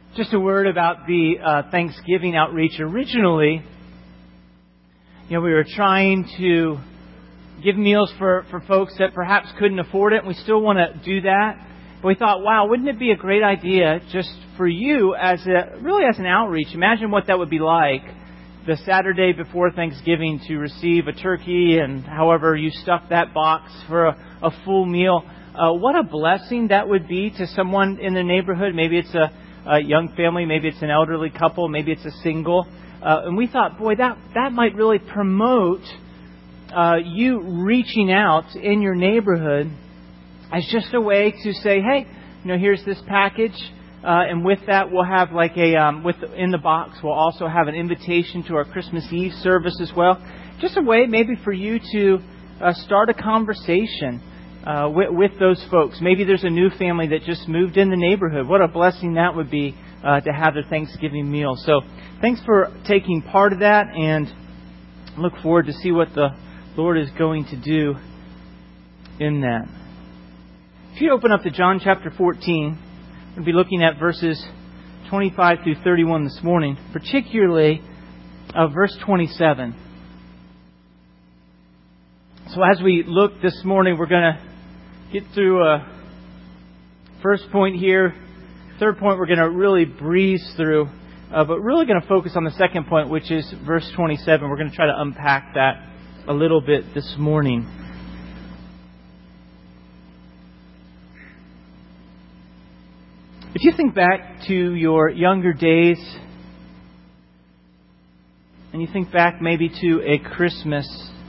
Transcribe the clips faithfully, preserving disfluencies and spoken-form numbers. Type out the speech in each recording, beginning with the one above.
Just a word about the uh, Thanksgiving outreach. Originally, you know, we were trying to give meals for, for folks that perhaps couldn't afford it. And we still want to do that. But we thought, wow, wouldn't it be a great idea just for you as a, really as an outreach? Imagine what that would be like the Saturday before Thanksgiving to receive a turkey and however you stuff that box for a, a full meal. Uh, what a blessing that would be to someone in the neighborhood. Maybe it's a, a young family, maybe it's an elderly couple, maybe it's a single. Uh, and we thought, boy, that, that might really promote uh, you reaching out in your neighborhood as just a way to say, hey, you know, here's this package. Uh, and with that, we'll have like a, um, with in the box, we'll also have an invitation to our Christmas Eve service as well. Just a way maybe for you to uh, start a conversation uh, with, with those folks. Maybe there's a new family that just moved in the neighborhood. What a blessing that would be uh, to have their Thanksgiving meal. So thanks for taking part of that, and look forward to see what the Lord is going to do in that. If you open up to John chapter fourteen, we'll be looking at verses twenty-five through thirty-one this morning, particularly uh, verse twenty-seven. So as we look this morning, we're going to get through a first point here. Third point we're going to really breeze through, uh, but really going to focus on the second point, which is verse twenty-seven. We're going to try to unpack that a little bit this morning. If you think back to your younger days, and you think back maybe to a Christmas,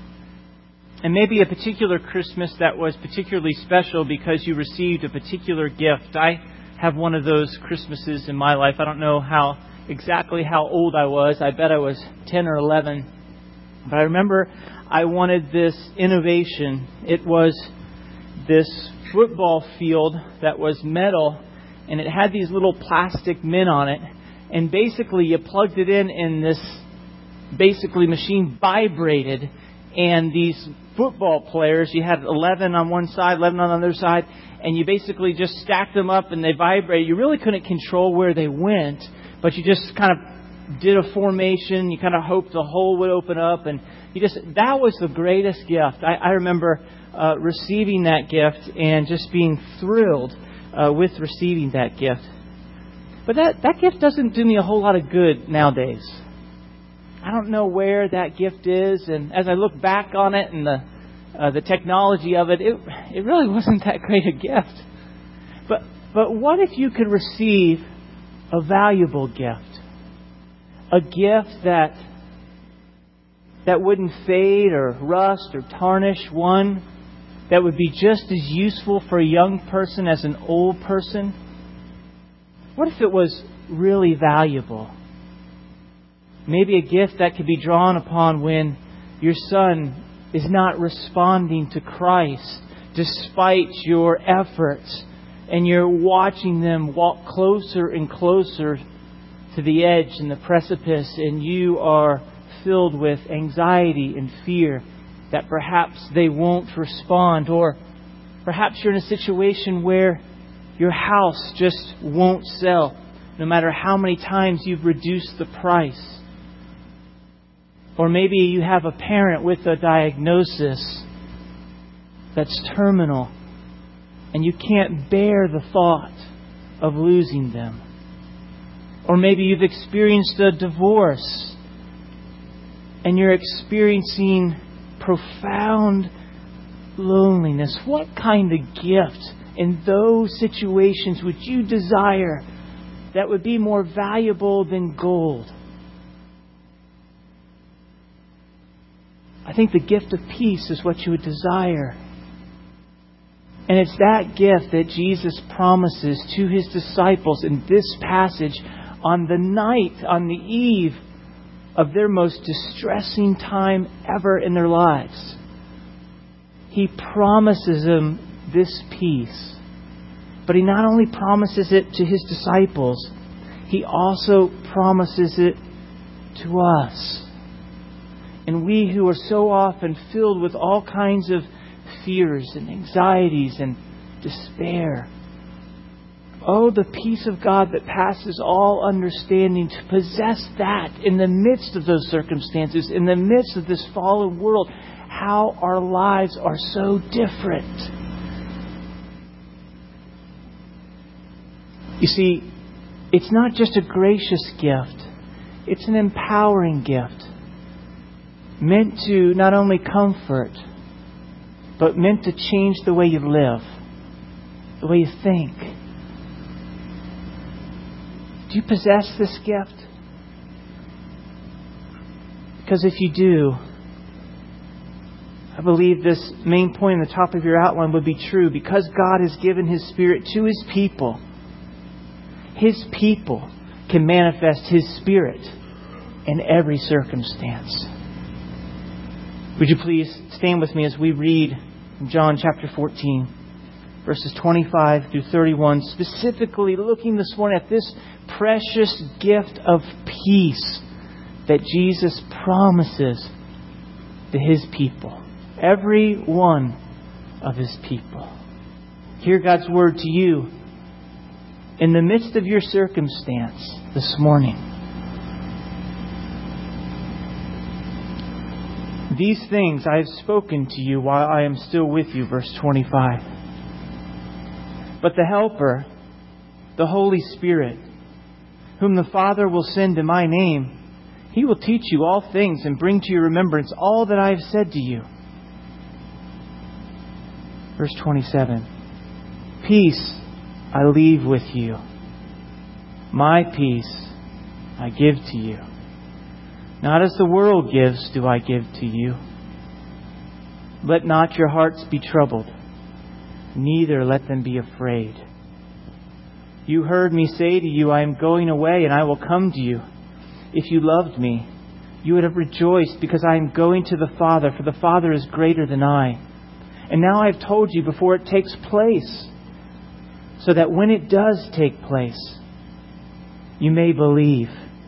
and maybe a particular Christmas that was particularly special because you received a particular gift. I have one of those Christmases in my life. I don't know how exactly how old I was. I bet I was ten or eleven. But I remember I wanted this innovation. It was this football field that was metal, and it had these little plastic men on it. And basically you plugged it in and this basically machine vibrated. And these football players, you had eleven on one side, eleven on the other side. And you basically just stacked them up and they vibrated. You really couldn't control where they went. But you just kind of did a formation. You kind of hoped the hole would open up. And you just that was the greatest gift. I, I remember uh, receiving that gift and just being thrilled Uh, with receiving that gift. But that, that gift doesn't do me a whole lot of good nowadays. I don't know where that gift is, and as I look back on it and the uh, the technology of it, it it really wasn't that great a gift. But but what if you could receive a valuable gift? A gift that that wouldn't fade or rust or tarnish, one that would be just as useful for a young person as an old person? What if it was really valuable? Maybe a gift that could be drawn upon when your son is not responding to Christ despite your efforts, and you're watching them walk closer and closer to the edge and the precipice, and you are filled with anxiety and fear that perhaps they won't respond, or perhaps you're in a situation where your house just won't sell, no matter how many times you've reduced the price. Or maybe you have a parent with a diagnosis that's terminal, and you can't bear the thought of losing them. Or maybe you've experienced a divorce, and you're experiencing profound loneliness. What kind of gift in those situations would you desire that would be more valuable than gold? I think the gift of peace is what you would desire. And it's that gift that Jesus promises to His disciples in this passage on the night, on the eve of their most distressing time ever in their lives. He promises them this peace. But He not only promises it to His disciples, He also promises it to us. And we who are so often filled with all kinds of fears and anxieties and despair, Oh, the peace of God that passes all understanding, to possess that in the midst of those circumstances, in the midst of this fallen world. How our lives are so different. You see, it's not just a gracious gift. It's an empowering gift. Meant to not only comfort, but meant to change the way you live, the way you think. Do you possess this gift? Because if you do, I believe this main point on the top of your outline would be true. Because God has given His Spirit to His people, His people can manifest His Spirit in every circumstance. Would you please stand with me as we read from John chapter fourteen, verses twenty-five through thirty-one, specifically looking this morning at this precious gift of peace that Jesus promises to His people, every one of His people. Hear God's word to you in the midst of your circumstance this morning. These things I have spoken to you while I am still with you, verse twenty-five. But the Helper, the Holy Spirit, whom the Father will send in my name, He will teach you all things and bring to your remembrance all that I have said to you. Verse twenty-seven. Peace I leave with you. My peace I give to you. Not as the world gives do I give to you. Let not your hearts be troubled, neither let them be afraid. You heard me say to you, I am going away and I will come to you. If you loved me, you would have rejoiced because I am going to the Father, for the Father is greater than I. And now I have told you before it takes place, so that when it does take place, you may believe.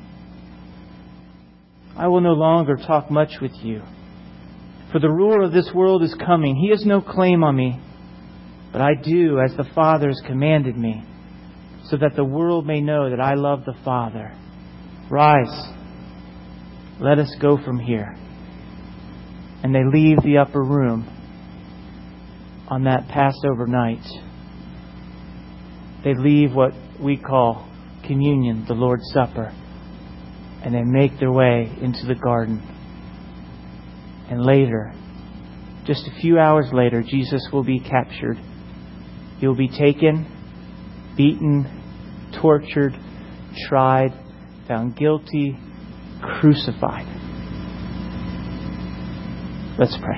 I will no longer talk much with you, for the ruler of this world is coming. He has no claim on me, but I do as the Father has commanded me, so that the world may know that I love the Father. Rise, let us go from here. And they leave the upper room on that Passover night. They leave what we call communion, the Lord's Supper. And they make their way into the garden. And later, just a few hours later, Jesus will be captured. He will be taken, beaten, tortured, tried, found guilty, crucified. Let's pray.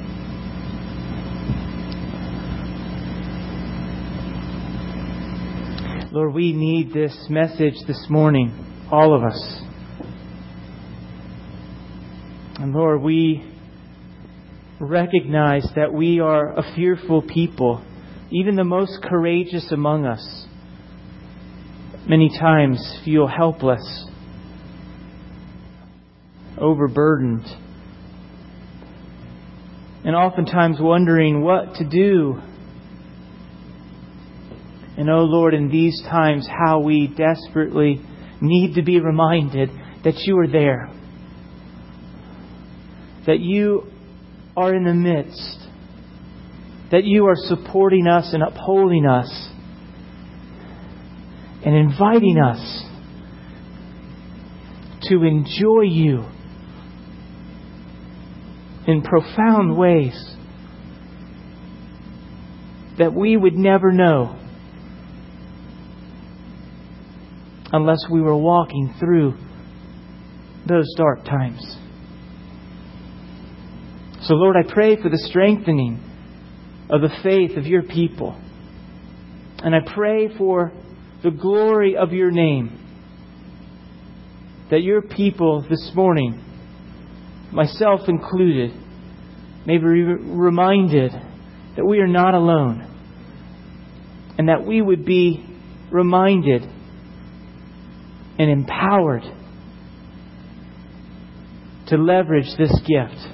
Lord, we need this message this morning, all of us. And Lord, we recognize that we are a fearful people, even the most courageous among us. Many times feel helpless, overburdened, and oftentimes wondering what to do. And oh Lord, in these times, how we desperately need to be reminded that You are there. That You are in the midst. That You are supporting us and upholding us. And inviting us to enjoy You in profound ways that we would never know unless we were walking through those dark times. So Lord, I pray for the strengthening of the faith of Your people. And I pray for the glory of Your name. That Your people this morning, myself included, may be reminded that we are not alone. And that we would be reminded and empowered to leverage this gift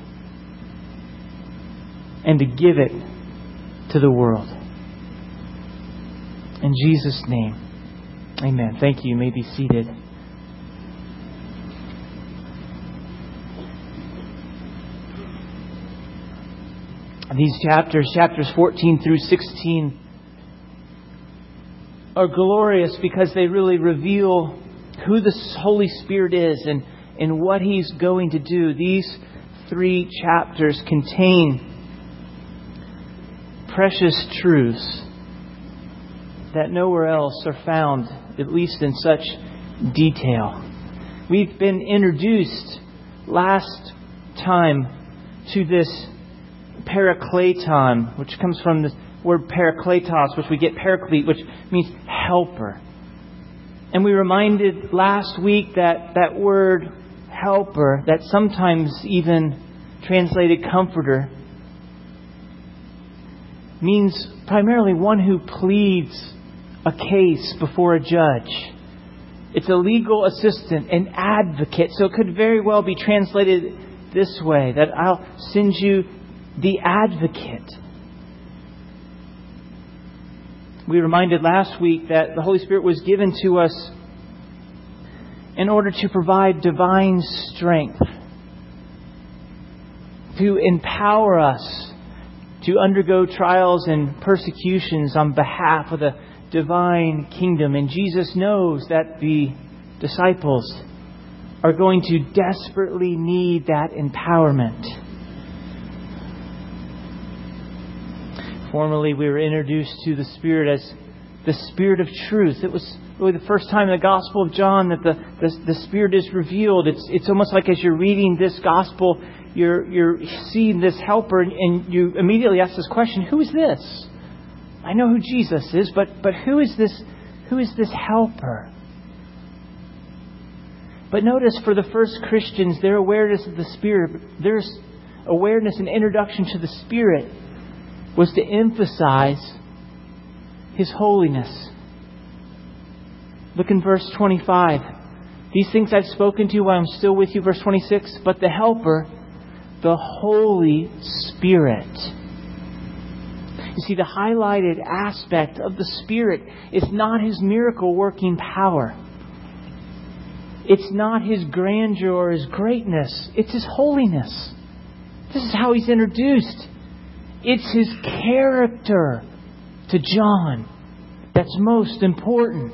and to give it to the world. In Jesus' name, amen. Thank you. You may be seated. These chapters, chapters fourteen through sixteen, are glorious because they really reveal who the Holy Spirit is and, and what He's going to do. These three chapters contain precious truths that nowhere else are found, at least in such detail. We've been introduced last time to this parakleton, which comes from the word parakletos, which we get paraclete, which means helper. And we reminded last week that that word helper, that sometimes even translated comforter, means primarily one who pleads a case before a judge. It's a legal assistant, an advocate. So it could very well be translated this way, that I'll send you the advocate. We reminded last week that the Holy Spirit was given to us in order to provide divine strength, to empower us to undergo trials and persecutions on behalf of the divine kingdom. And Jesus knows that the disciples are going to desperately need that empowerment. Formerly, we were introduced to the Spirit as the Spirit of truth. It was really the first time in the Gospel of John that the, the, the Spirit is revealed. It's it's almost like as you're reading this Gospel, you're you're seeing this helper, and, and you immediately ask this question: who is this? I know who Jesus is, but but who is this? Who is this helper? But notice, for the first Christians, their awareness of the Spirit, their awareness and introduction to the Spirit, was to emphasize His holiness. Look in verse twenty-five. These things I've spoken to you while I'm still with you. Verse twenty-six. But the Helper, the Holy Spirit. You see, the highlighted aspect of the Spirit is not His miracle working power. It's not His grandeur or His greatness. It's His holiness. This is how He's introduced. It's His character to John that's most important.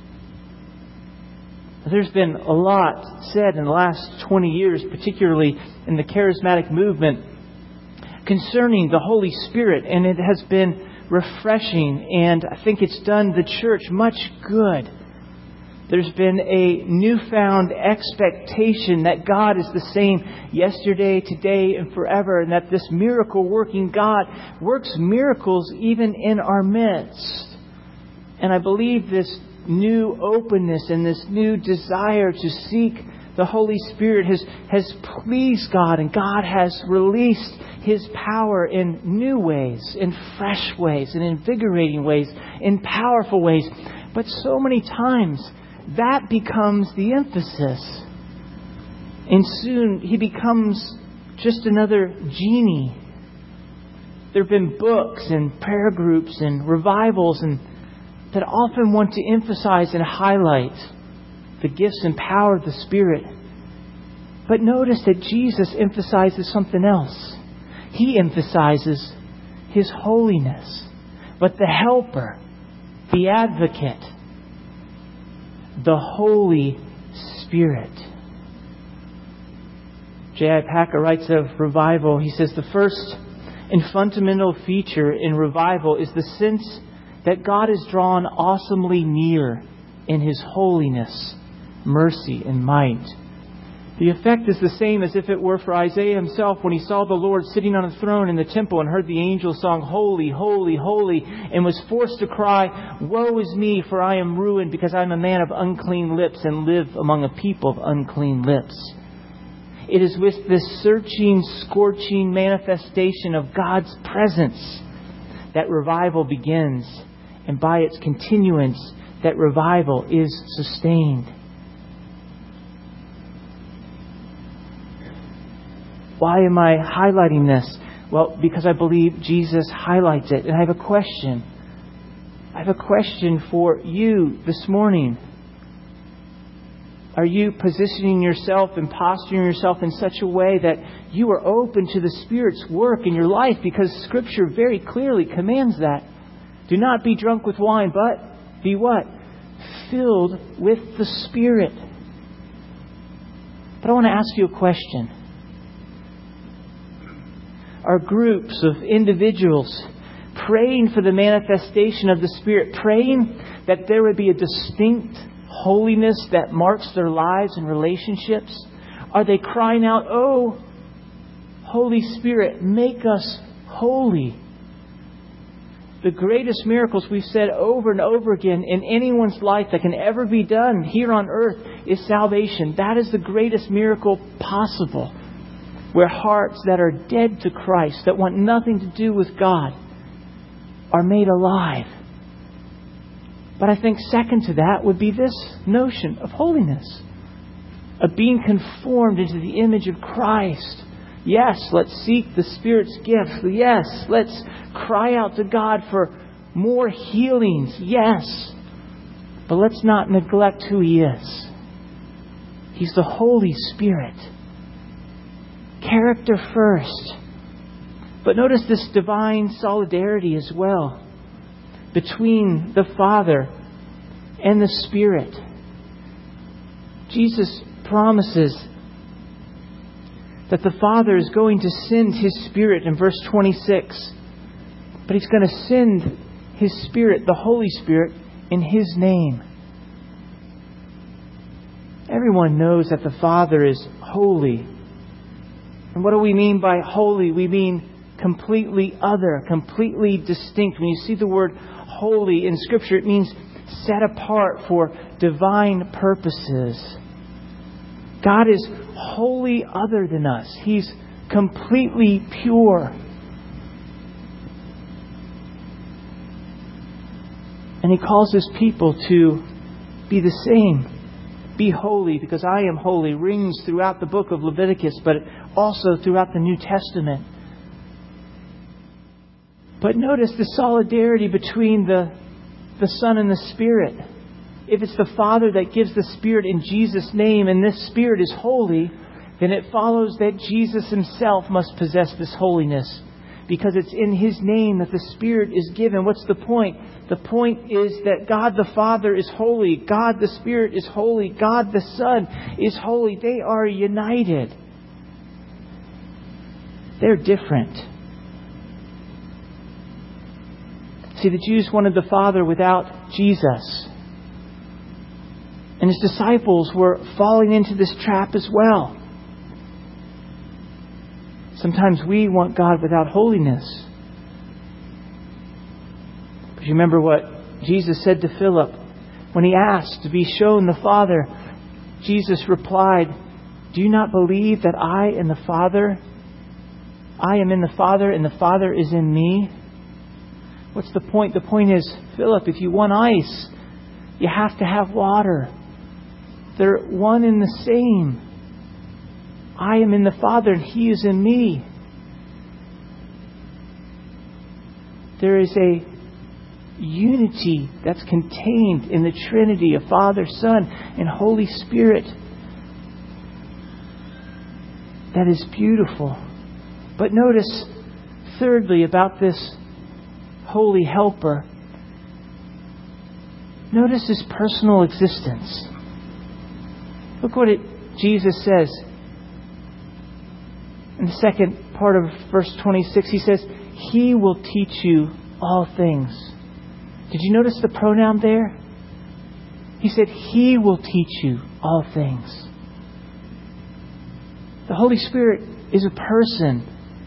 There's been a lot said in the last twenty years, particularly in the charismatic movement, concerning the Holy Spirit, and it has been refreshing, and I think it's done the church much good. There's been a newfound expectation that God is the same yesterday, today, and forever, and that this miracle-working God works miracles even in our midst. And I believe this new openness and this new desire to seek the Holy Spirit has, has pleased God, and God has released His power in new ways, in fresh ways, in invigorating ways, in powerful ways. But so many times, that becomes the emphasis. And soon He becomes just another genie. There have been books and prayer groups and revivals and that often want to emphasize and highlight the gifts and power of the Spirit. But notice that Jesus emphasizes something else. He emphasizes His holiness. But the Helper, the Advocate, the Holy Spirit. J I Packer writes of revival. He says the first and fundamental feature in revival is the sense that God is drawn awesomely near in His holiness, mercy, and might. The effect is the same as if it were for Isaiah himself when he saw the Lord sitting on a throne in the temple and heard the angel song, "Holy, holy, holy," and was forced to cry, "Woe is me, for I am ruined, because I am a man of unclean lips and live among a people of unclean lips." It is with this searching, scorching manifestation of God's presence that revival begins, and by its continuance, that revival is sustained. Why am I highlighting this? Well, because I believe Jesus highlights it. And I have a question. I I have a question for you this morning. Are you positioning yourself and posturing yourself in such a way that you are open to the Spirit's work in your life? Because Scripture very clearly commands that. Do not be drunk with wine, but be what? Filled with the Spirit. But I want to ask you a question. Are groups of individuals praying for the manifestation of the Spirit, praying that there would be a distinct holiness that marks their lives and relationships? Are they crying out, "Oh, Holy Spirit, make us holy"? The greatest miracles we've said over and over again in anyone's life that can ever be done here on earth is salvation. That is the greatest miracle possible. Where hearts that are dead to Christ, that want nothing to do with God, are made alive. But I think second to that would be this notion of holiness. Of being conformed into the image of Christ. Yes, let's seek the Spirit's gifts. Yes, let's cry out to God for more healings. Yes. But let's not neglect who He is. He's the Holy Spirit. Character first. But notice this divine solidarity as well between the Father and the Spirit. Jesus promises that the Father is going to send His Spirit in verse twenty-six. But He's going to send His Spirit, the Holy Spirit, in His name. Everyone knows that the Father is holy. And what do we mean by holy? We mean completely other, completely distinct. When you see the word holy in Scripture, it means set apart for divine purposes. God is wholly other than us. He's completely pure. And He calls His people to be the same. Be holy because I am holy rings throughout the book of Leviticus, but also throughout the New Testament. But notice the solidarity between the, the Son and the Spirit. If it's the Father that gives the Spirit in Jesus' name, and this Spirit is holy, then it follows that Jesus Himself must possess this holiness. Because it's in His name that the Spirit is given. What's the point? The point is that God the Father is holy. God the Spirit is holy. God the Son is holy. They are united. They're different. See, the Jews wanted the Father without Jesus. And His disciples were falling into this trap as well. Sometimes we want God without holiness. But you remember what Jesus said to Philip when he asked to be shown the Father. Jesus replied, "Do you not believe that I and the Father, I am in the Father and the Father is in me?" What's the point? The point is, Philip, if you want ice, you have to have water. They're one and the same. I am in the Father and He is in me. There is a unity that's contained in the Trinity of Father, Son, and Holy Spirit that is beautiful. But notice, thirdly, about this Holy Helper, notice His personal existence. Look what it, Jesus says in the second part of verse twenty-six. He says, He will teach you all things. Did you notice the pronoun there? He said, He will teach you all things. The Holy Spirit is a person.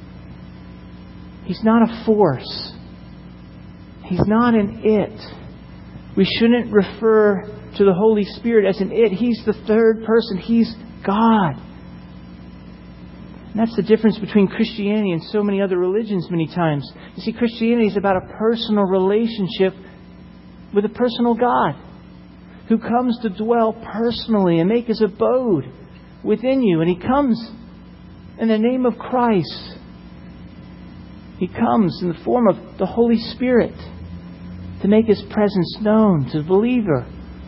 He's not a force. He's not an it. We shouldn't refer to the Holy Spirit as an it. He's the third person. He's God. And that's the difference between Christianity and so many other religions many times. You see, Christianity is about a personal relationship with a personal God who comes to dwell personally and make His abode within you. And He comes in the name of Christ. He comes in the form of the Holy Spirit. to make His presence known to the believer.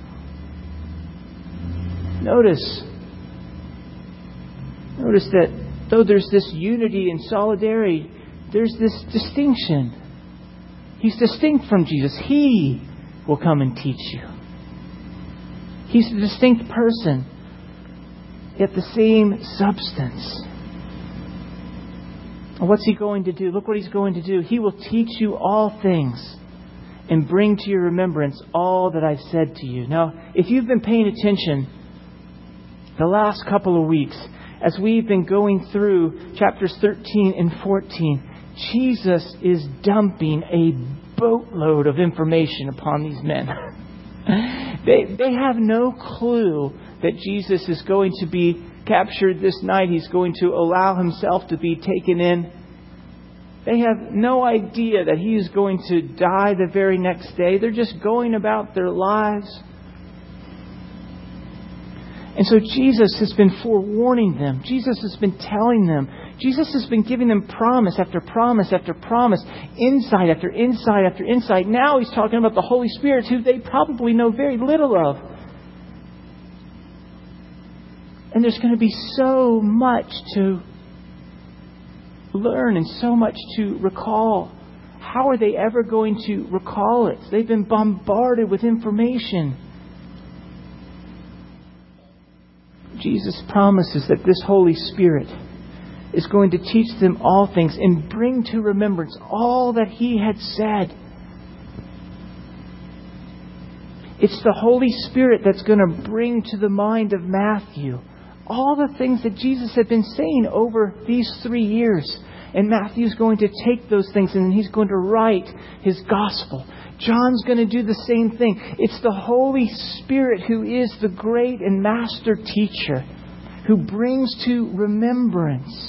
Notice, notice that though there's this unity and solidarity, there's this distinction. He's distinct from Jesus. He will come and teach you. He's a distinct person, yet the same substance. And what's He going to do? Look what He's going to do. He will teach you all things and bring to your remembrance all that I've said to you. Now, if you've been paying attention the last couple of weeks, as we've been going through chapters thirteen and fourteen, Jesus is dumping a boatload of information upon these men. they, they have no clue that Jesus is going to be captured this night. He's going to allow Himself to be taken in. They have no idea that He is going to die the very next day. They're just going about their lives. And so Jesus has been forewarning them. Jesus has been telling them. Jesus has been giving them promise after promise after promise, insight after insight after insight. Now He's talking about the Holy Spirit, who they probably know very little of. And there's going to be so much to learn and so much to recall. How are they ever going to recall it? They've been bombarded with information. Jesus promises that this Holy Spirit is going to teach them all things and bring to remembrance all that He had said. It's the Holy Spirit that's going to bring to the mind of Matthew all the things that Jesus had been saying over these three years. And Matthew's going to take those things and He's going to write his gospel. John's going to do the same thing. It's the Holy Spirit who is the great and master teacher, who brings to remembrance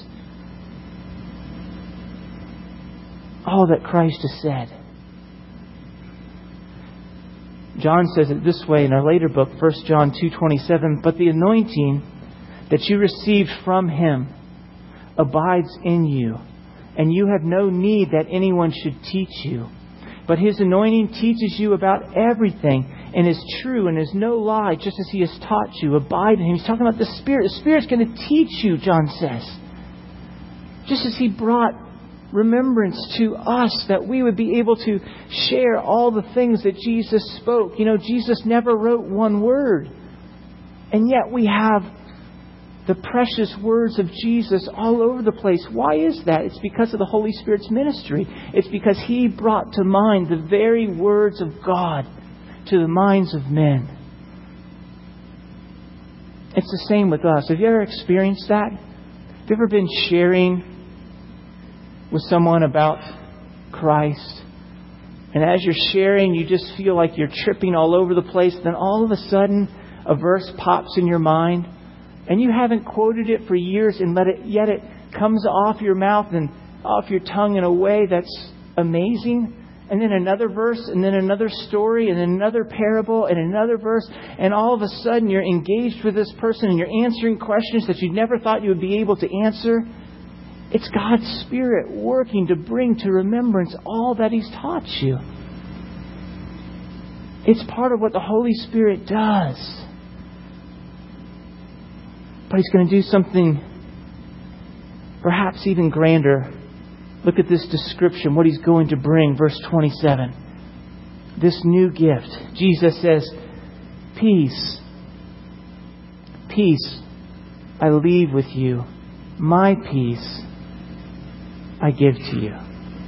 all that Christ has said. John says it this way in our later book, First John two twenty-seven, but the anointing that you received from Him abides in you, and you have no need that anyone should teach you. But His anointing teaches you about everything and is true and is no lie, just as He has taught you. Abide in Him. He's talking about the Spirit. The Spirit's going to teach you, John says. Just as He brought remembrance to us, that we would be able to share all the things that Jesus spoke. You know, Jesus never wrote one word. And yet we have the precious words of Jesus all over the place. Why is that? It's because of the Holy Spirit's ministry. It's because He brought to mind the very words of God to the minds of men. It's the same with us. Have you ever experienced that? Have you ever been sharing with someone about Christ? And as you're sharing, you just feel like you're tripping all over the place. Then all of a sudden, a verse pops in your mind. And you haven't quoted it for years, and let it, yet it comes off your mouth and off your tongue in a way that's amazing. And then another verse, and then another story, and then another parable, and another verse. And all of a sudden you're engaged with this person and you're answering questions that you never thought you would be able to answer. It's God's Spirit working to bring to remembrance all that He's taught you. It's part of what the Holy Spirit does. But He's going to do something perhaps even grander. Look at this description, what He's going to bring. Verse twenty-seven. This new gift. Jesus says, Peace. Peace I leave with you. My peace I give to you.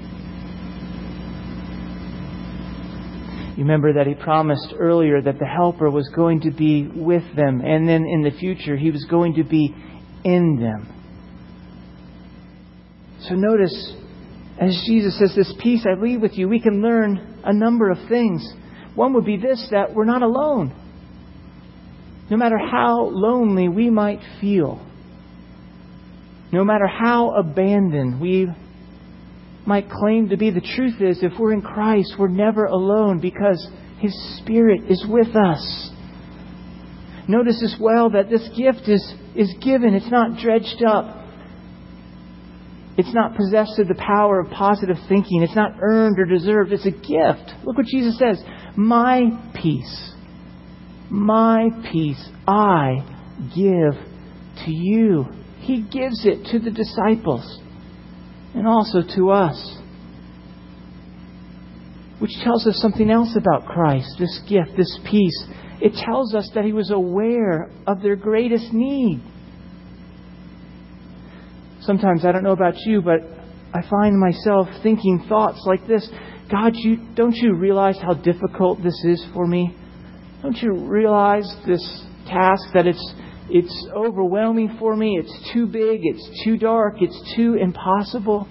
You remember that He promised earlier that the Helper was going to be with them. And then in the future, He was going to be in them. So notice, as Jesus says, this peace I leave with you, we can learn a number of things. One would be this, that we're not alone. No matter how lonely we might feel, no matter how abandoned we might claim to be, the truth is, if we're in Christ, we're never alone because His Spirit is with us. Notice as well that this gift is, is given. It's not dredged up. It's not possessed of the power of positive thinking. It's not earned or deserved. It's a gift. Look what Jesus says. My peace, my peace I give to you. He gives it to the disciples and also to us. Which tells us something else about Christ, this gift, this peace. It tells us that He was aware of their greatest need. Sometimes, I don't know about you, but I find myself thinking thoughts like this. God, you, don't you realize how difficult this is for me? Don't you realize this task, that it's it's overwhelming for me? It's too big, it's too dark, it's too impossible.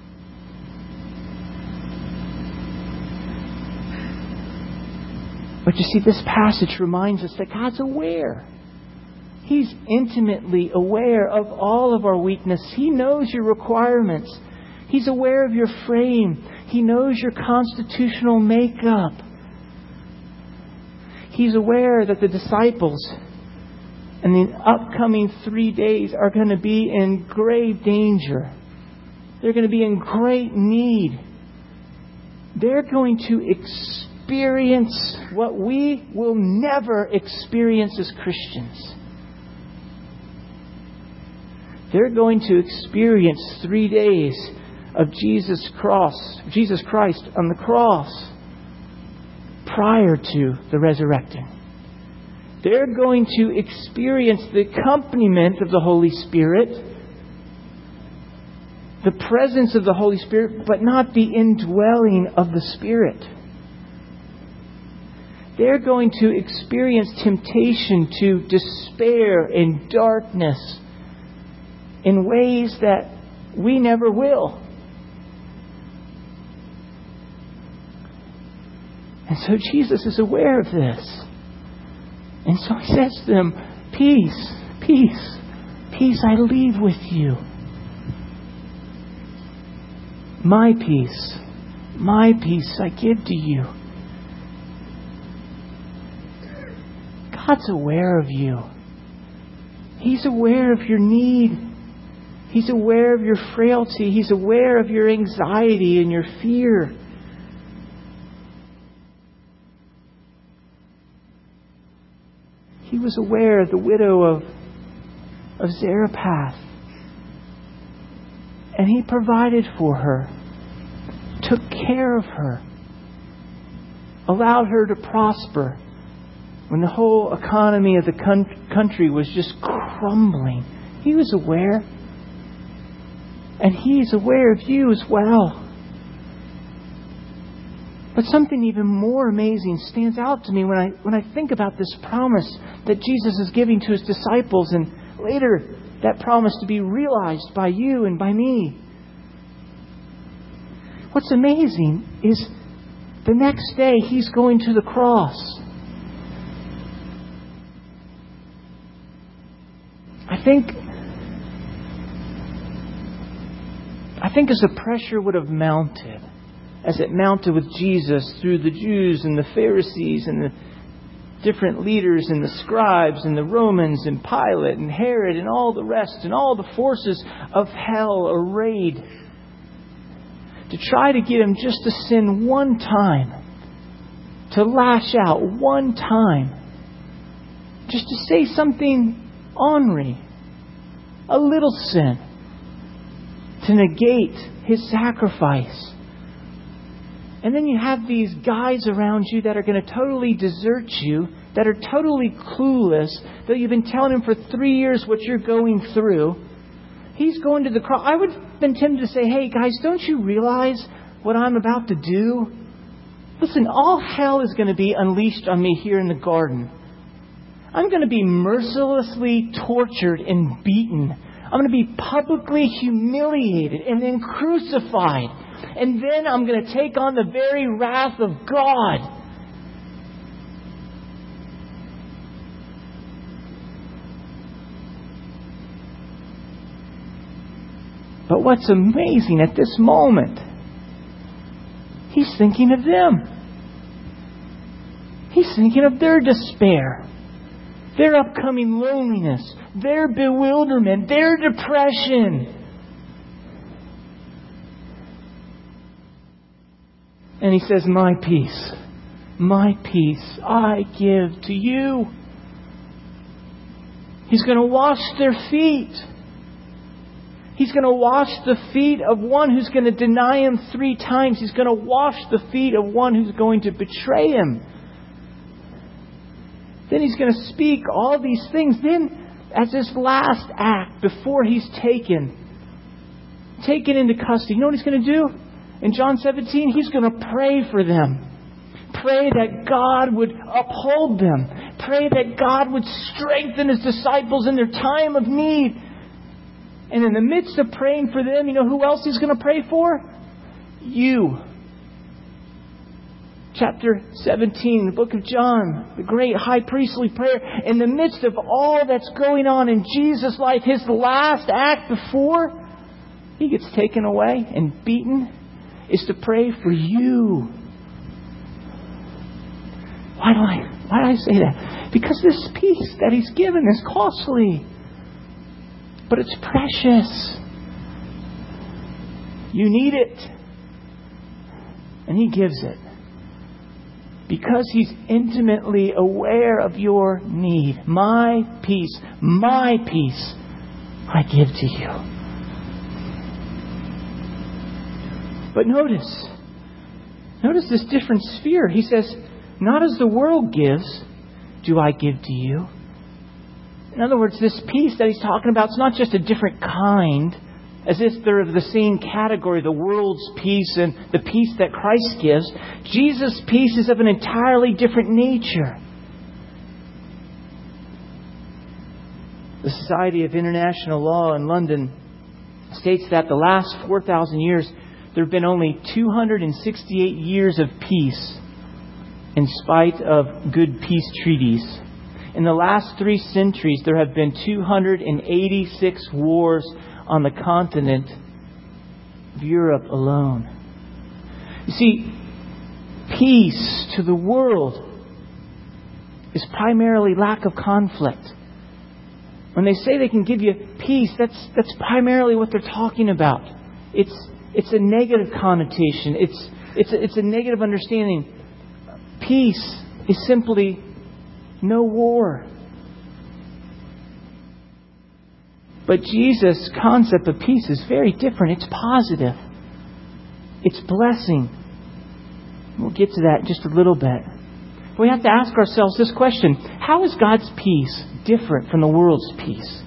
But you see, this passage reminds us that God's aware. He's intimately aware of all of our weakness. He knows your requirements. He's aware of your frame. He knows your constitutional makeup. He's aware that the disciples in the upcoming three days are going to be in grave danger. They're going to be in great need. They're going to experience what we will never experience as Christians. They're going to experience three days of Jesus cross, Jesus Christ on the cross prior to the resurrecting. They're going to experience the accompaniment of the Holy Spirit, the presence of the Holy Spirit, but not the indwelling of the Spirit. They're going to experience temptation to despair and darkness in ways that we never will. And so Jesus is aware of this. And so He says to them, peace, peace, peace I leave with you. My peace, my peace I give to you. God's aware of you. He's aware of your need. He's aware of your frailty. He's aware of your anxiety and your fear. He was aware of the widow of, of Zarephath. And He provided for her, took care of her, allowed her to prosper when the whole economy of the country was just crumbling. He was aware. And He is aware of you as well. But something even more amazing stands out to me when I when I think about this promise that Jesus is giving to His disciples, and later that promise to be realized by you and by me. What's amazing is the next day He's going to the cross. I think I think as the pressure would have mounted, as it mounted with Jesus through the Jews and the Pharisees and the different leaders and the scribes and the Romans and Pilate and Herod and all the rest and all the forces of hell arrayed to try to get Him just to sin one time, to lash out one time, just to say something ornery, a little sin, to negate His sacrifice. And then you have these guys around you that are going to totally desert you, that are totally clueless, though you've been telling them for three years what you're going through. He's going to the cross. I would have been tempted to say, hey guys, don't you realize what I'm about to do? Listen, all hell is going to be unleashed on me here in the garden. I'm going to be mercilessly tortured and beaten. I'm going to be publicly humiliated and then crucified. And then I'm going to take on the very wrath of God. But what's amazing at this moment, He's thinking of them. He's thinking of their despair, their upcoming loneliness, their bewilderment, their depression. And He says, my peace, my peace I give to you. He's going to wash their feet. He's going to wash the feet of one who's going to deny Him three times. He's going to wash the feet of one who's going to betray Him. Then He's going to speak all these things. Then, as His last act, before He's taken, taken into custody, you know what He's going to do? In John seventeen, He's going to pray for them. Pray that God would uphold them. Pray that God would strengthen His disciples in their time of need. And in the midst of praying for them, you know who else He's going to pray for? You. Chapter seventeen, the book of John, the great high priestly prayer. In the midst of all that's going on in Jesus' life, His last act before He gets taken away and beaten is to pray for you. Why do I, why do I say that? Because this peace that He's given is costly. But it's precious. You need it. And He gives it. Because He's intimately aware of your need. My peace, my peace, I give to you. But notice, notice this different sphere. He says, not as the world gives, do I give to you. In other words, this peace that He's talking about is not just a different kind, as if they're of the same category, the world's peace and the peace that Christ gives. Jesus' peace is of an entirely different nature. The Society of International Law in London states that the last four thousand years, there have been only two hundred sixty-eight years of peace in spite of good peace treaties. In the last three centuries, there have been two hundred eighty-six wars on the continent of Europe alone. You see, peace to the world is primarily lack of conflict. When they say they can give you peace, that's that's primarily what they're talking about. It's it's a negative connotation. It's it's a, it's a negative understanding. Peace is simply no war. But Jesus' concept of peace is very different. It's positive. It's blessing. We'll get to that in just a little bit. We have to ask ourselves this question. How is God's peace different from the world's peace?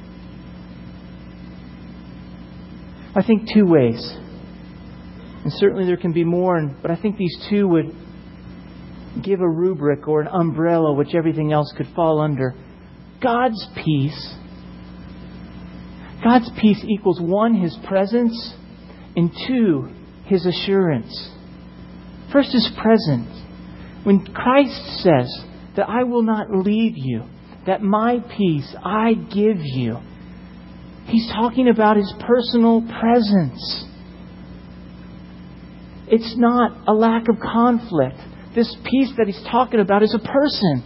I think two ways. And certainly there can be more, but I think these two would give a rubric or an umbrella which everything else could fall under. God's peace. God's peace equals one, His presence, and two, His assurance. First, His presence. When Christ says that I will not leave you, that my peace I give you, He's talking about His personal presence. It's not a lack of conflict. This peace that He's talking about is a person.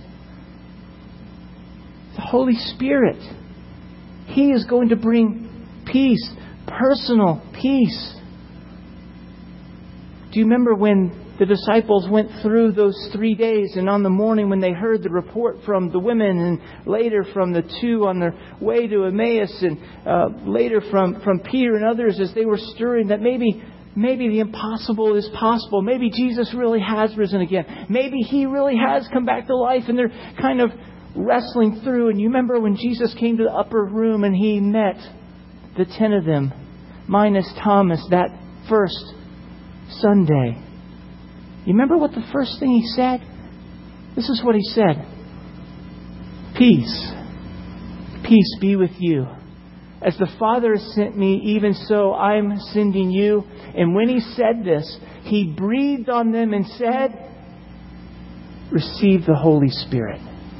The Holy Spirit. He is going to bring peace, personal peace. Do you remember when the disciples went through those three days and on the morning when they heard the report from the women and later from the two on their way to Emmaus and uh, later from, from Peter and others as they were stirring that maybe maybe the impossible is possible. Maybe Jesus really has risen again. Maybe He really has come back to life, and they're kind of wrestling through. And you remember when Jesus came to the upper room and He met the ten of them, minus Thomas, that first Sunday. You remember what the first thing He said? This is what He said. Peace. Peace be with you. As the Father has sent me, even so I'm sending you. And when He said this, He breathed on them and said, receive the Holy Spirit.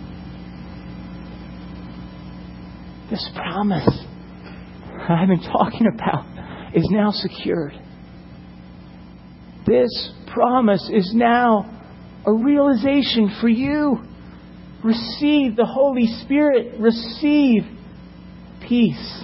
This promise I've been talking about is now secured. This promise is now a realization for you. Receive the Holy Spirit. Receive peace.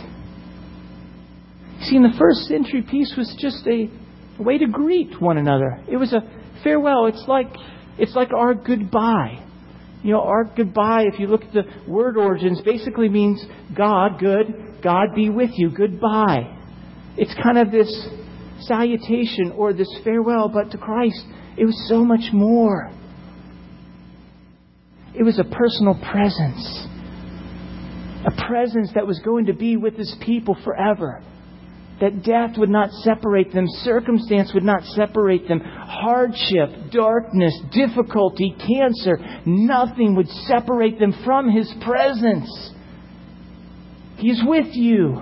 See, in the first century, peace was just a way to greet one another. It was a farewell, it's like it's like our goodbye. You know, our goodbye, if you look at the word origins, basically means God, good, God be with you, goodbye. It's kind of this salutation or this farewell, but to Christ, it was so much more. It was a personal presence. A presence that was going to be with His people forever. That death would not separate them. Circumstance would not separate them. Hardship, darkness, difficulty, cancer. Nothing would separate them from His presence. He is with you.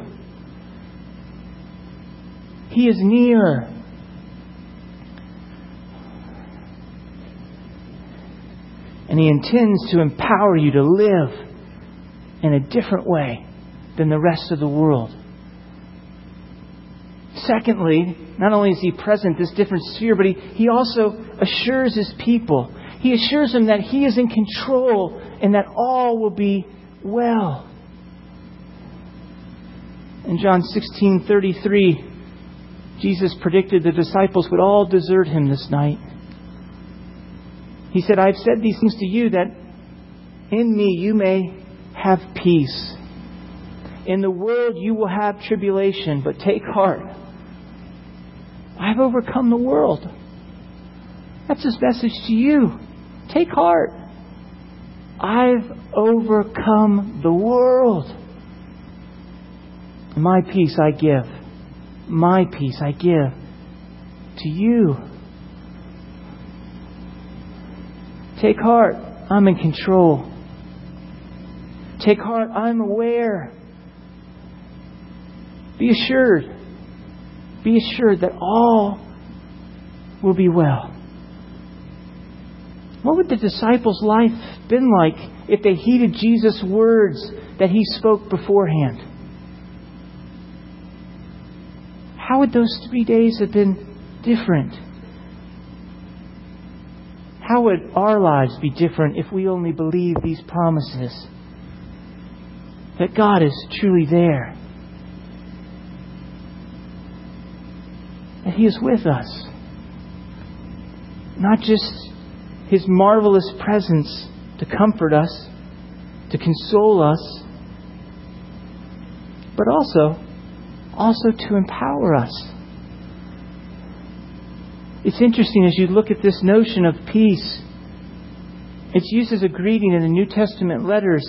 He is near. And He intends to empower you to live in a different way than the rest of the world. Secondly, not only is He present, this different sphere, but He, he also assures His people. He assures them that He is in control and that all will be well. In John sixteen thirty-three, Jesus predicted the disciples would all desert Him this night. He said, I've said these things to you that in me you may have peace. In the world you will have tribulation, but take heart. I've overcome the world. That's His message to you. Take heart. I've overcome the world. My peace I give. My peace I give to you. Take heart. I'm in control. Take heart. I'm aware. Be assured. Be assured that all will be well. What would the disciples' life have been like if they heeded Jesus' words that He spoke beforehand? How would those three days have been different? How would our lives be different if we only believe these promises? That God is truly there. That He is with us. Not just His marvelous presence to comfort us, to console us, but also, also to empower us. It's interesting as you look at this notion of peace. It's used as a greeting in the New Testament letters.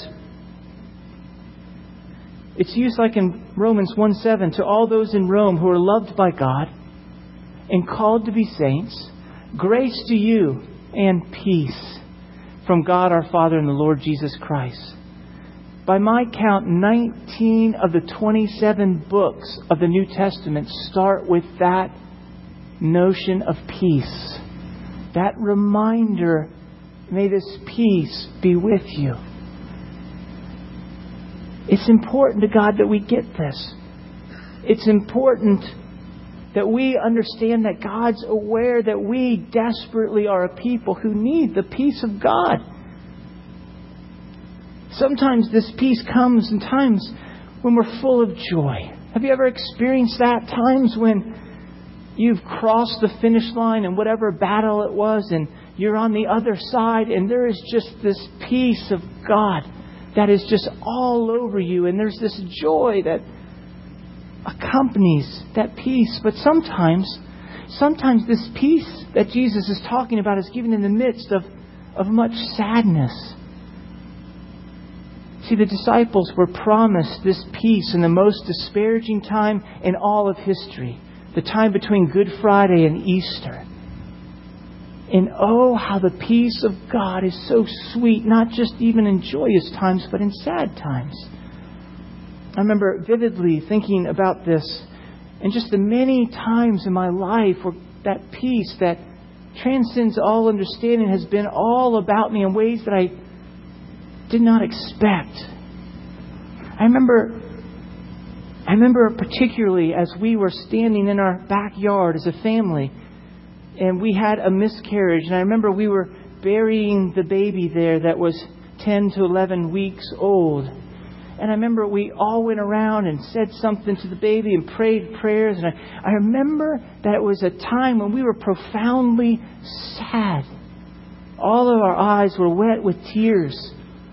It's used like in Romans one seven, to all those in Rome who are loved by God and called to be saints, grace to you and peace from God our Father and the Lord Jesus Christ. By my count, nineteen of the twenty-seven books of the New Testament start with that notion of peace. That reminder, may this peace be with you. It's important to God that we get this. It's important that we understand that God's aware that we desperately are a people who need the peace of God. Sometimes this peace comes in times when we're full of joy. Have you ever experienced that? Times when you've crossed the finish line in whatever battle it was and you're on the other side and there is just this peace of God that is just all over you, and there's this joy that accompanies that peace. But sometimes, sometimes this peace that Jesus is talking about is given in the midst of, of much sadness. See, the disciples were promised this peace in the most disparaging time in all of history, the time between Good Friday and Easter. And oh, how the peace of God is so sweet, not just even in joyous times, but in sad times. I remember vividly thinking about this and just the many times in my life where that peace that transcends all understanding has been all about me in ways that I did not expect. I remember, I remember particularly as we were standing in our backyard as a family and we had a miscarriage. And I remember we were burying the baby there that was ten to eleven weeks old. And I remember we all went around and said something to the baby and prayed prayers. And I, I remember that it was a time when we were profoundly sad. All of our eyes were wet with tears.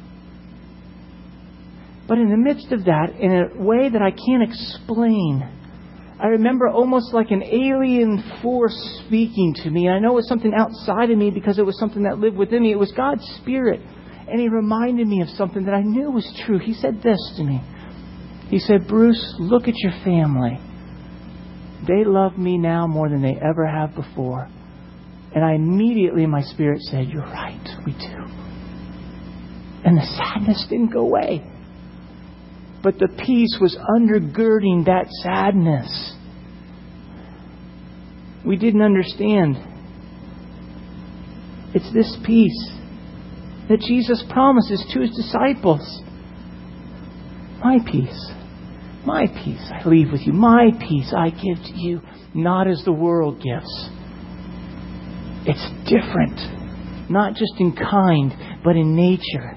But in the midst of that, in a way that I can't explain, I remember almost like an alien force speaking to me. And I know it was something outside of me because it was something that lived within me. It was God's Spirit. And He reminded me of something that I knew was true. He said this to me. He said, Bruce, look at your family. They love me now more than they ever have before. And I immediately, my spirit said, you're right, we do. And the sadness didn't go away. But the peace was undergirding that sadness. We didn't understand. It's this peace that Jesus promises to His disciples. My peace, my peace I leave with you. My peace I give to you, not as the world gives. It's different, not just in kind, but in nature.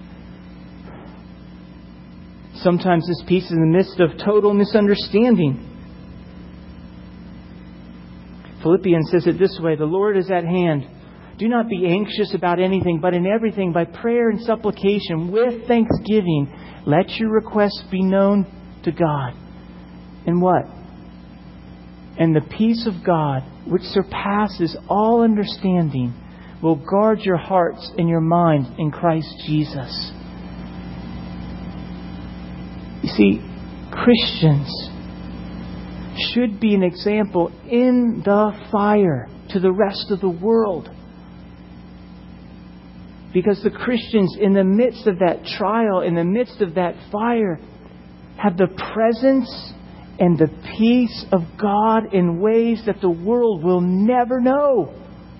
Sometimes this peace is in the midst of total misunderstanding. Philippians says it this way, the Lord is at hand. Do not be anxious about anything, but in everything, by prayer and supplication, with thanksgiving, let your requests be known to God. And what? And the peace of God, which surpasses all understanding, will guard your hearts and your minds in Christ Jesus. You see, Christians should be an example in the fire to the rest of the world. Because the Christians, in the midst of that trial, in the midst of that fire, have the presence and the peace of God in ways that the world will never know.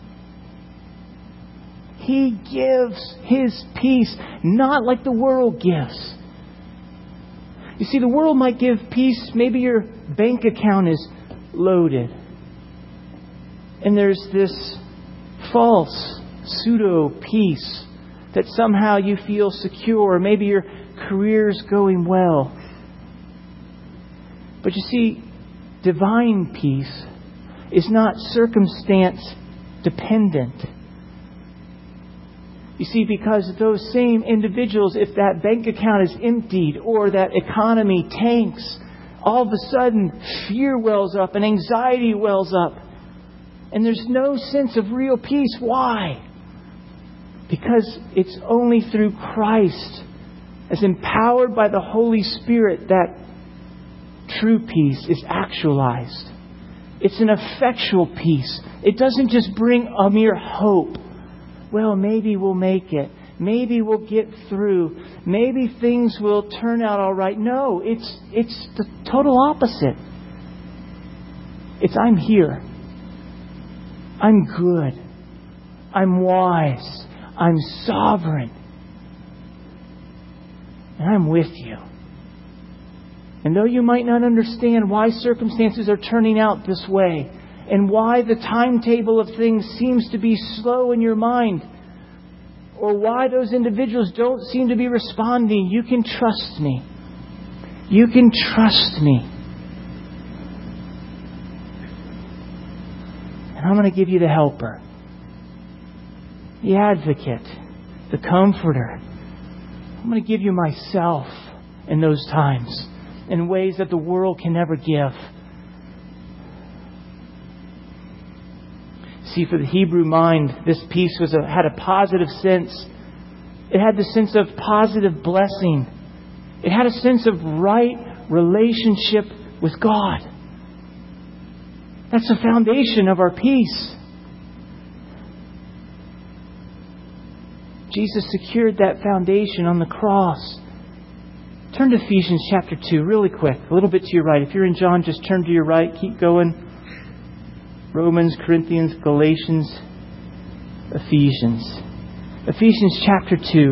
He gives His peace, not like the world gives. You see, the world might give peace. Maybe your bank account is loaded. And there's this false pseudo peace that somehow you feel secure. Maybe your career's going well. But you see, divine peace is not circumstance dependent. You see, because those same individuals, if that bank account is emptied or that economy tanks, all of a sudden fear wells up and anxiety wells up. And there's no sense of real peace. Why? Because it's only through Christ, as empowered by the Holy Spirit, that true peace is actualized. It's an effectual peace. It doesn't just bring a mere hope. Well, maybe we'll make it. Maybe we'll get through. Maybe things will turn out all right. No, it's it's the total opposite. It's I'm here. I'm good. I'm wise. I'm sovereign. And I'm with you. And though you might not understand why circumstances are turning out this way, and why the timetable of things seems to be slow in your mind, or why those individuals don't seem to be responding, you can trust me. You can trust me. And I'm going to give you the helper, the advocate, the comforter. I'm going to give you myself in those times, in ways that the world can never give. See, for the Hebrew mind, this peace was a, had a positive sense. It had the sense of positive blessing. It had a sense of right relationship with God. That's the foundation of our peace. Jesus secured that foundation on the cross. Turn to Ephesians chapter two really quick, a little bit to your right. If you're in John, just turn to your right. Keep going. Romans, Corinthians, Galatians, Ephesians. Ephesians chapter two,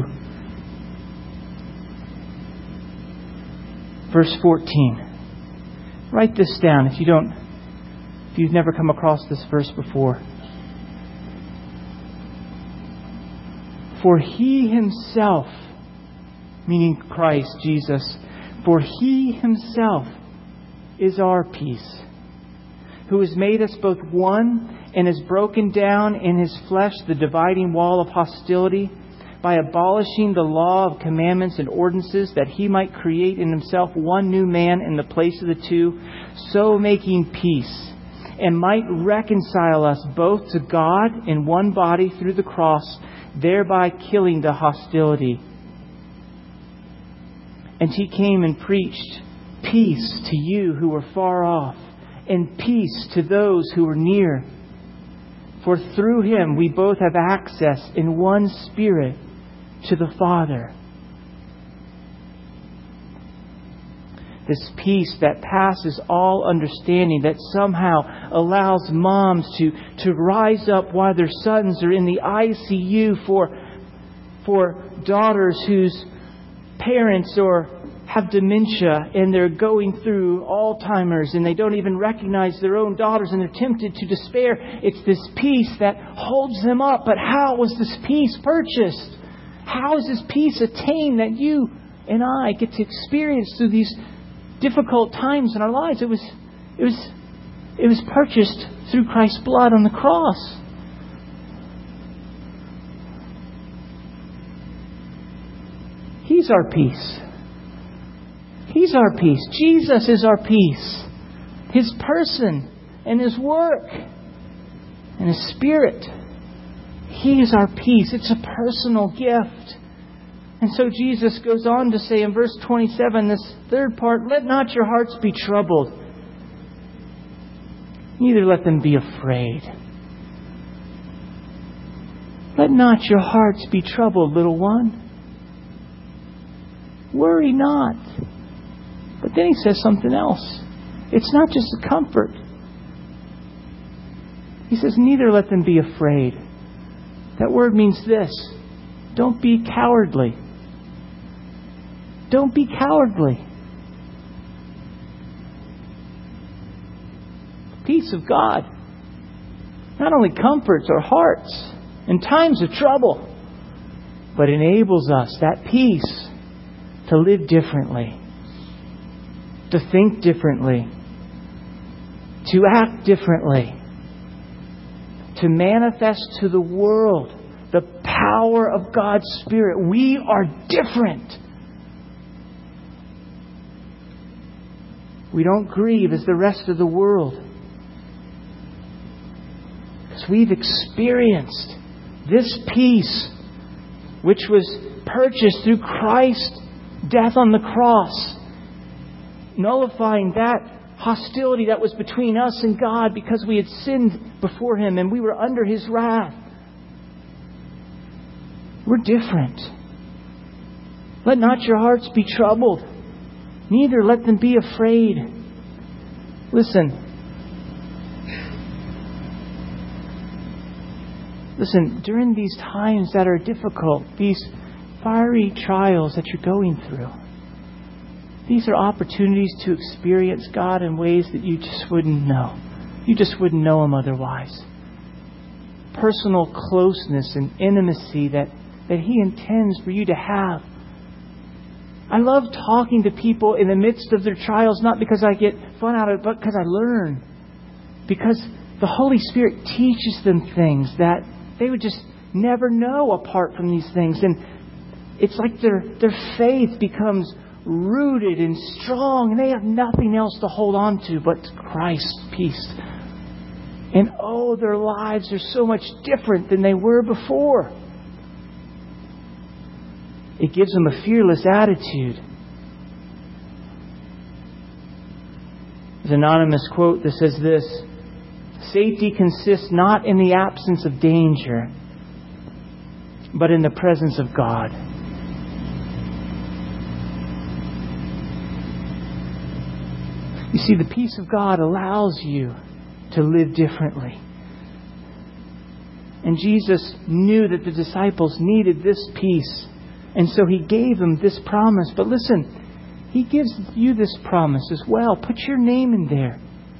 verse fourteen. Write this down if you don't, if you've never come across this verse before. For He Himself, meaning Christ Jesus, For He Himself is our peace, who has made us both one and has broken down in His flesh the dividing wall of hostility by abolishing the law of commandments and ordinances, that He might create in Himself one new man in the place of the two, so making peace, and might reconcile us both to God in one body through the cross, thereby killing the hostility. And He came and preached peace to you who were far off, and peace to those who were near. For through Him we both have access in one Spirit to the Father. This peace that passes all understanding, that somehow allows moms to, to rise up while their sons are in the I C U for, for daughters whose parents or have dementia and they're going through Alzheimer's and they don't even recognize their own daughters and they're tempted to despair. It's this peace that holds them up. But how was this peace purchased? How is this peace attained that you and I get to experience through these difficult times in our lives? It was, it was, it was purchased through Christ's blood on the cross. He's our peace. He's our peace. Jesus is our peace. His person and His work and His Spirit. He is our peace. It's a personal gift. And so Jesus goes on to say in verse twenty-seven, this third part, let not your hearts be troubled, neither let them be afraid. Let not your hearts be troubled, little one. Worry not. But then He says something else. It's not just a comfort. He says, neither let them be afraid. That word means this. Don't be cowardly. Don't be cowardly. The peace of God not only comforts our hearts in times of trouble, but enables us, that peace, to live differently, to think differently, to act differently, to manifest to the world the power of God's Spirit. We are different. We don't grieve as the rest of the world, because we've experienced this peace which was purchased through Christ's death on the cross, nullifying that hostility that was between us and God because we had sinned before Him and we were under His wrath. We're different. Let not your hearts be troubled, neither let them be afraid. Listen. Listen, during these times that are difficult, these fiery trials that you're going through, these are opportunities to experience God in ways that you just wouldn't know. You just wouldn't know Him otherwise. Personal closeness and intimacy that, that He intends for you to have. I love talking to people in the midst of their trials, not because I get fun out of it, but because I learn. Because the Holy Spirit teaches them things that they would just never know apart from these things. And it's like their, their faith becomes rooted and strong, and they have nothing else to hold on to but Christ's peace. And oh, their lives are so much different than they were before. It gives them a fearless attitude. There's an anonymous quote that says this: safety consists not in the absence of danger, but in the presence of God. You see, the peace of God allows you to live differently. And Jesus knew that the disciples needed this peace. And so He gave them this promise. But listen, He gives you this promise as well. Put your name in there.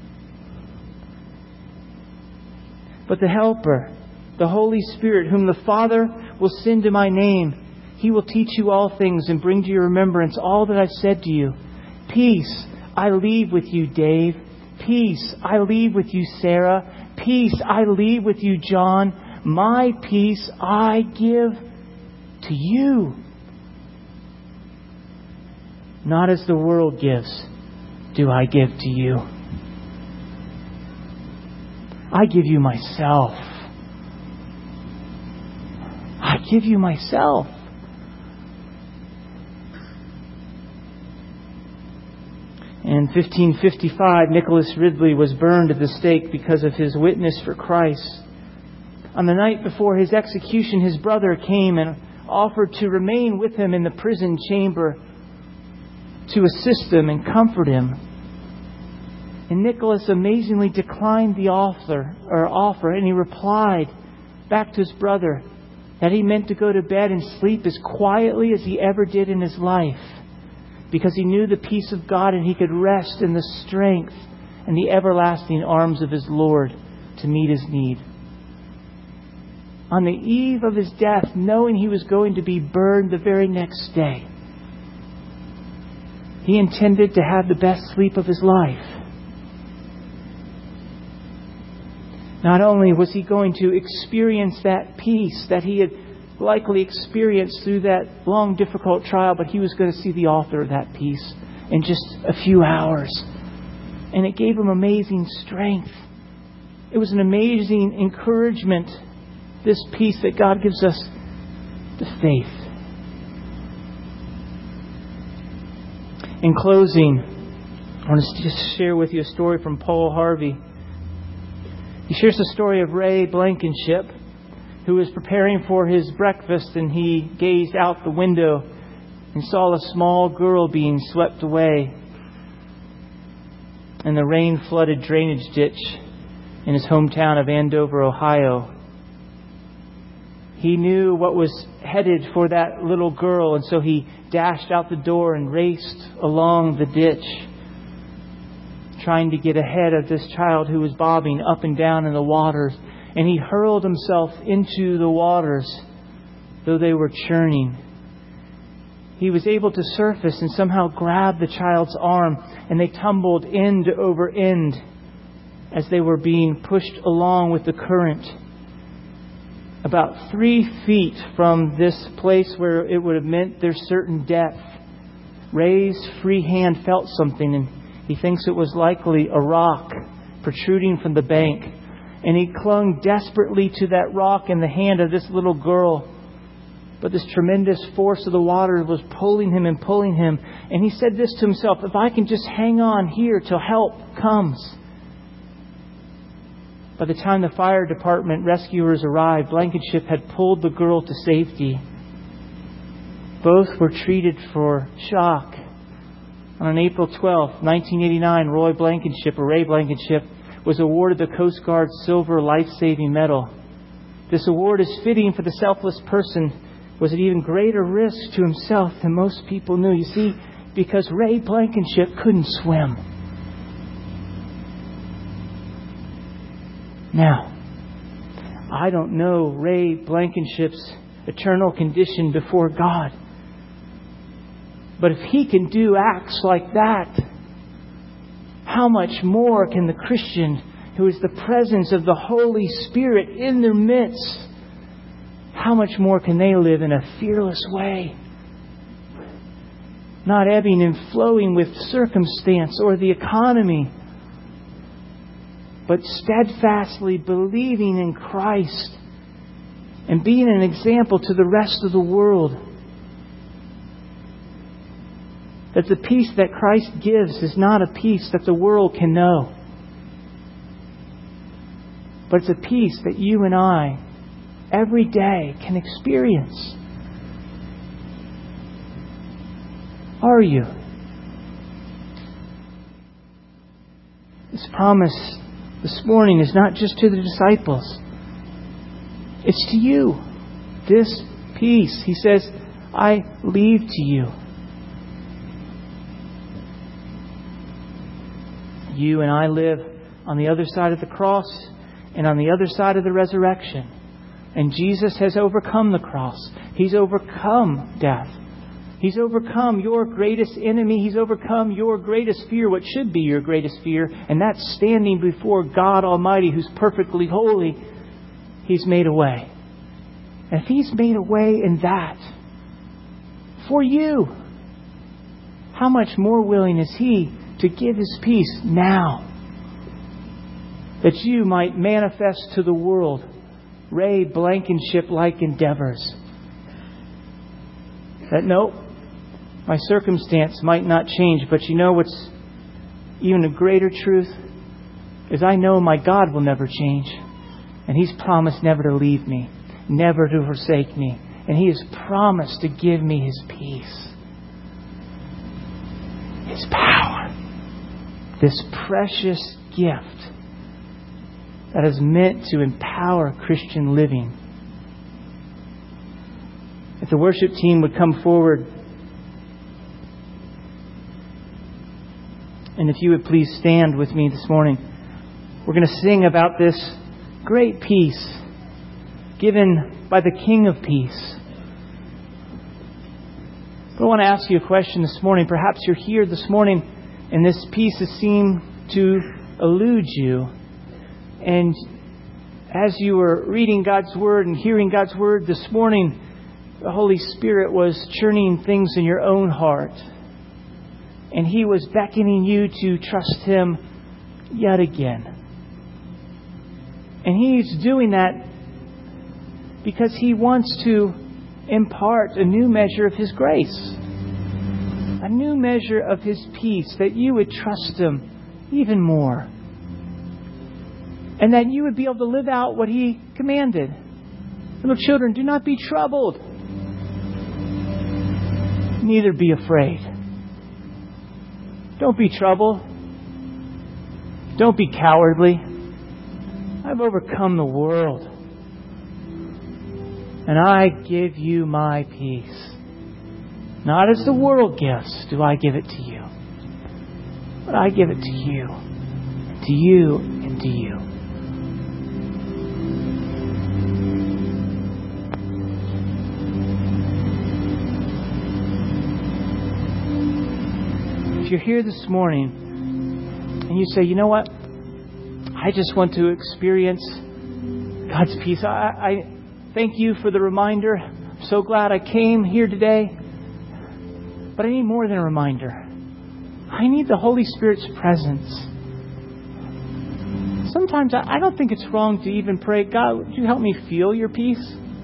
But the Helper, the Holy Spirit, whom the Father will send in my name, He will teach you all things and bring to your remembrance all that I've said to you. Peace I leave with you, Dave. Peace I leave with you, Sarah. Peace I leave with you, John. My peace I give to you. Not as the world gives, do I give to you. I give you myself. I give you myself. In fifteen fifty-five, Nicholas Ridley was burned at the stake because of his witness for Christ. On the night before his execution, his brother came and offered to remain with him in the prison chamber to assist him and comfort him. And Nicholas amazingly declined the offer, or offer, and he replied back to his brother that he meant to go to bed and sleep as quietly as he ever did in his life, because he knew the peace of God and he could rest in the strength and the everlasting arms of his Lord to meet his need. On the eve of his death, knowing he was going to be burned the very next day, he intended to have the best sleep of his life. Not only was he going to experience that peace that he had likely experienced through that long, difficult trial, but he was going to see the author of that peace in just a few hours. And it gave him amazing strength. It was an amazing encouragement, this peace that God gives us, the faith. In closing, I want to just share with you a story from Paul Harvey. He shares the story of Ray Blankenship, who was preparing for his breakfast, and he gazed out the window and saw a small girl being swept away in the rain-flooded drainage ditch in his hometown of Andover, Ohio. He knew what was headed for that little girl, and so he dashed out the door and raced along the ditch, trying to get ahead of this child who was bobbing up and down in the waters. And he hurled himself into the waters, though they were churning. He was able to surface and somehow grab the child's arm, and they tumbled end over end as they were being pushed along with the current. About three feet from this place where it would have meant their certain death, Ray's free hand felt something, and he thinks it was likely a rock protruding from the bank. And he clung desperately to that rock in the hand of this little girl. But this tremendous force of the water was pulling him and pulling him. And he said this to himself, if I can just hang on here till help comes. By the time the fire department rescuers arrived, Blankenship had pulled the girl to safety. Both were treated for shock. On April twelfth, nineteen eighty-nine, Roy Blankenship, or Ray Blankenship, was awarded the Coast Guard Silver Life-Saving Medal. This award is fitting for the selfless person who was at even greater risk to himself than most people knew. You see, because Ray Blankenship couldn't swim. Now, I don't know Ray Blankenship's eternal condition before God. But if he can do acts like that, how much more can the Christian, who is the presence of the Holy Spirit in their midst, how much more can they live in a fearless way? Not ebbing and flowing with circumstance or the economy, but steadfastly believing in Christ and being an example to the rest of the world. That the peace that Christ gives is not a peace that the world can know. But it's a peace that you and I, every day, can experience. Are you? This promise this morning is not just to the disciples. It's to you. This peace, he says, I leave to you. You and I live on the other side of the cross and on the other side of the resurrection. And Jesus has overcome the cross. He's overcome death. He's overcome your greatest enemy. He's overcome your greatest fear, what should be your greatest fear, and that's standing before God Almighty, who's perfectly holy. He's made a way. And if He's made a way in that for you, how much more willing is He to give His peace now, that you might manifest to the world Ray Blankenship-like endeavors. That no, my circumstance might not change, but you know what's even a greater truth is I know my God will never change. And He's promised never to leave me, never to forsake me. And He has promised to give me His peace, His power, this precious gift that is meant to empower Christian living. If the worship team would come forward, and if you would please stand with me this morning, we're going to sing about this great peace given by the King of Peace. But I want to ask you a question this morning. Perhaps you're here this morning and this peace has seemed to elude you. And as you were reading God's Word and hearing God's Word this morning, the Holy Spirit was churning things in your own heart. And He was beckoning you to trust Him yet again. And He's doing that because He wants to impart a new measure of His grace. A new measure of His peace, that you would trust Him even more. And that you would be able to live out what He commanded. Little children, do not be troubled. Neither be afraid. Don't be troubled. Don't be cowardly. I've overcome the world. And I give you my peace. Not as the world gives do I give it to you. But I give it to you. To you and to you. If you're here this morning and you say, you know what? I just want to experience God's peace. I, I thank you for the reminder. I'm so glad I came here today. But I need more than a reminder. I need the Holy Spirit's presence. Sometimes I, I don't think it's wrong to even pray, God, would you help me feel your peace?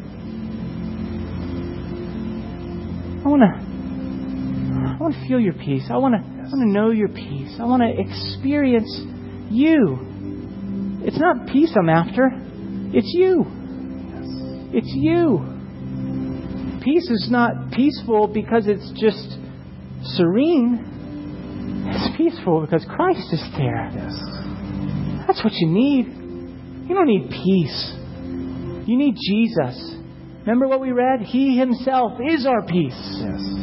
I want to I want to feel your peace. I want to I want to know your peace. I want to experience you. It's not peace I'm after. It's you. It's you. Peace is not peaceful because it's just serene. It's peaceful because Christ is there. Yes. That's what you need. You don't need peace. You need Jesus. Remember what we read? He Himself is our peace. Yes.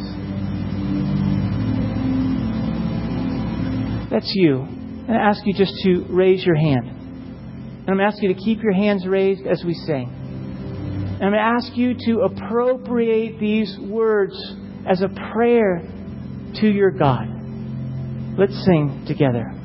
That's you. And I ask you just to raise your hand. And I'm going to ask you to keep your hands raised as we sing. And I'm going to ask you to appropriate these words as a prayer to your God. Let's sing together.